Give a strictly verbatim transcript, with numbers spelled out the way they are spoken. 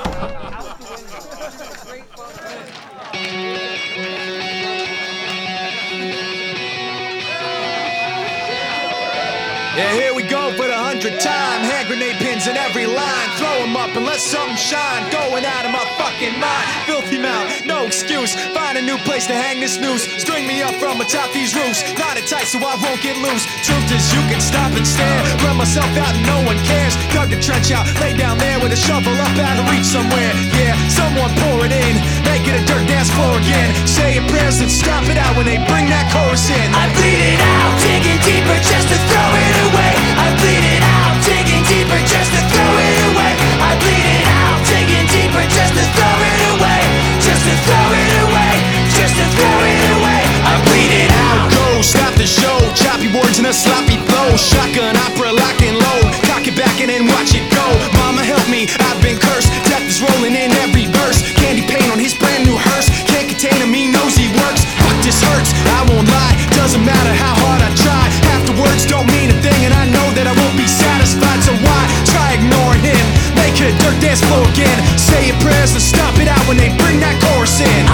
Yeah, here we go for the hundredth time. Hand grenade pins in every line. Throw them up and let something shine. Going out of my fucking mind. Filthy mouth, no excuse. Find a new place to hang this noose. String me up from atop these roofs. Knot it tight so I won't get loose. Truth is you can stop and stare. Run myself out and no one cares. Dug the trench out, lay down there with a shovel up out of reach somewhere. Yeah, someone pour it in. Make it a dirt dance floor again. Say your prayers and stop it out when they bring that chorus in. I bleed it out, digging deeper just to throw it away. I bleed it out, digging deeper just to throw it away. I bleed it out, digging deeper just to throw it away. Just to throw it away, just to throw it away. I bleed it out. Go, stop the show. Choppy words and a sloppy flow. Shotgun opera, lock and load. Cock it back and then watch it go. Mama help me, I've been cursed. Death is rolling in every verse. Candy paint on his brand new hearse. Can't contain him, he knows he works. Fuck, this hurts, I won't lie. Doesn't matter how hard I try. Half the words don't mean a thing, and I know that I won't be satisfied. So why try ignoring him? Make it a dirt dance floor again. Say your prayers and stop it out when they bring that chorus in.